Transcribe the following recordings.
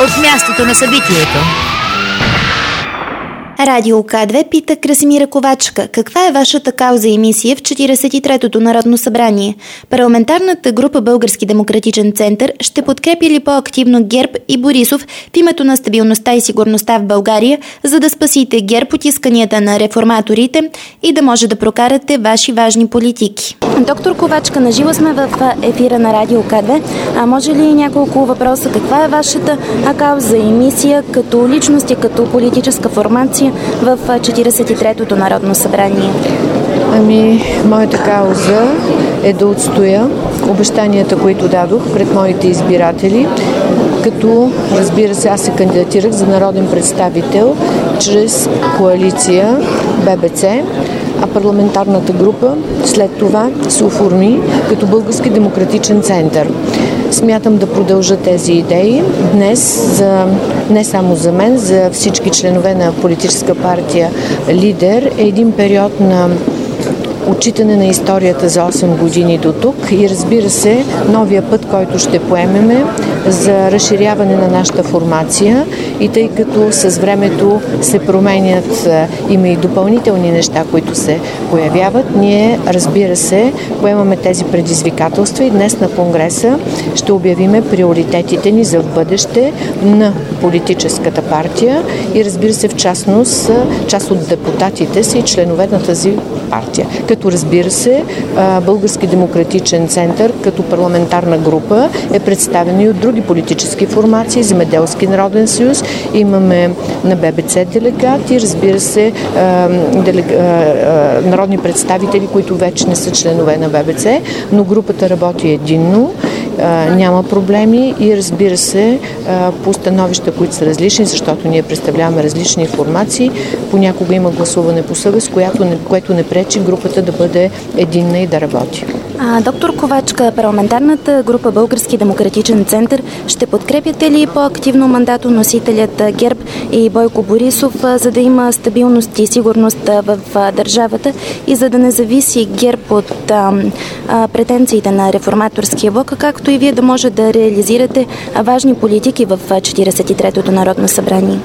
от мястото на събитието. Радио К2 пита Красимира Ковачка: каква е вашата кауза и мисия в 43-то Народно събрание? Парламентарната група Български демократичен център ще подкрепи ли по-активно ГЕРБ и Борисов в името на стабилността и сигурността в България, за да спасите ГЕРБ от исканията на реформаторите и да може да прокарате ваши важни политики? Доктор Ковачка, наживо сме в ефира на Радио К2. Може ли няколко въпроса? Каква е вашата кауза и мисия като личност и като политическа формация в 43-то Народно събрание? Моята кауза е да отстоя обещанията, които дадох пред моите избиратели, като, разбира се, аз се кандидатирах за народен представител чрез коалиция ББЦ, а парламентарната група след това се оформи като Български демократичен център. Смятам да продължа тези идеи днес, не само за мен, за всички членове на политическа партия Лидер. Е един период на отчитане на историята за 8 години до тук и, разбира се, новия път, който ще поемеме за разширяване на нашата формация, и тъй като с времето се променят, има и допълнителни неща, които се появяват, ние, разбира се, поемаме тези предизвикателства и днес на Конгреса ще обявиме приоритетите ни за в бъдеще на политическата партия и, разбира се, в частност, част от депутатите са и членове на тази партия. Като, разбира се, Български демократичен център като парламентарна група е представена и от други политически формации, Земеделски народен съюз, имаме на ББЦ делегати, разбира се, народни представители, които вече не са членове на ББЦ, но групата работи единно, няма проблеми и, разбира се, по становища, които са различни, защото ние представляваме различни формации, понякога има гласуване по съвест, което не пречи групата да бъде единна и да работи. Доктор Ковачка, парламентарната група Български демократичен център ще подкрепяте ли по-активно мандатоносителят ГЕРБ и Бойко Борисов, за да има стабилност и сигурност в държавата и за да не зависи ГЕРБ от претенциите на реформаторския блок, както и вие да може да реализирате важни политики в 43-то Народно събрание?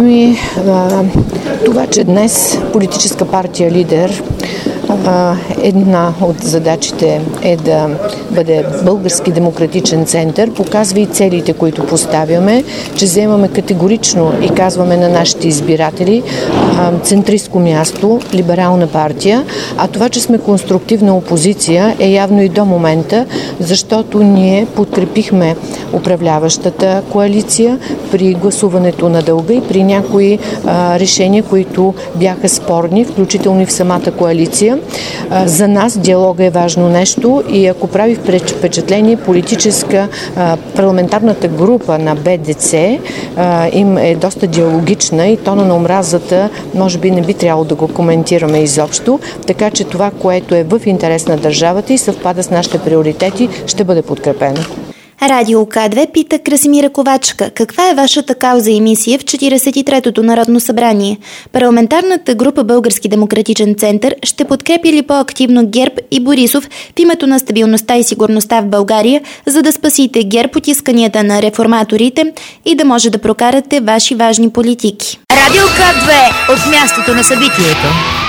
Това, че днес политическа партия Лидер, една от задачите е да бъде Български демократичен център, показва и целите, които поставяме, че вземаме категорично и казваме на нашите избиратели центристко място, либерална партия, а това, че сме конструктивна опозиция е явно и до момента, защото ние подкрепихме управляващата коалиция при гласуването на дълга и при някои решения, които бяха спорни, включително и в самата коалиция. За нас диалога е важно нещо и ако прави впечатление политическа парламентарната група на БДЦ им е доста диалогична и тона на омразата може би не би трябвало да го коментираме изобщо, така че това, което е в интерес на държавата и съвпада с нашите приоритети, ще бъде подкрепено. Радио К2 пита Красимира Ковачка: каква е вашата кауза и мисия в 43-то Народно събрание? Парламентарната група Български демократичен център ще подкрепи ли по-активно ГЕРБ и Борисов в името на стабилността и сигурността в България, за да спасите ГЕРБ от исканията на реформаторите и да може да прокарате ваши важни политики? Радио К2 от мястото на събитието.